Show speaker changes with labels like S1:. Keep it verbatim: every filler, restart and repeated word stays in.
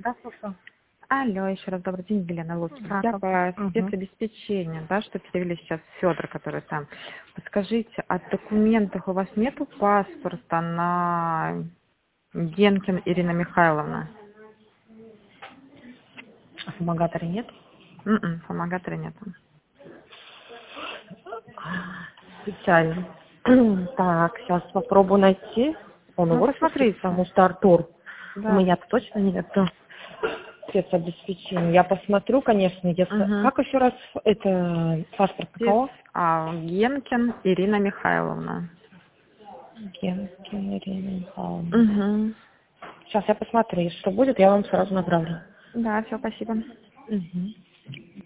S1: Да, слушаю.
S2: Алло, еще раз добрый день, Елена Луцких. Я
S1: Раков.
S2: по
S1: Мгм.
S2: спецобеспечению, да, что перевели сейчас Федор, который там. Подскажите, а в документах у вас нету паспорта на Генкин Ирина Михайловна?
S1: А фумагатора нет?
S2: М-м, фумагатора нету.
S1: Специально. Так, сейчас попробую найти. Он
S2: Ну,
S1: его спустит,
S2: посмотрите.
S1: потому что Артур. У
S2: Да.
S1: меня точно нету спецобеспечения. Я посмотрю, конечно, если...
S2: Угу.
S1: Как еще раз это паспорт
S2: Спец...
S1: какого?
S2: А, Генкин Ирина Михайловна.
S1: Генкин Ирина Михайловна.
S2: Угу.
S1: Сейчас я посмотрю, если что будет, я вам сразу направлю.
S2: Да, все, спасибо.
S1: Мгм.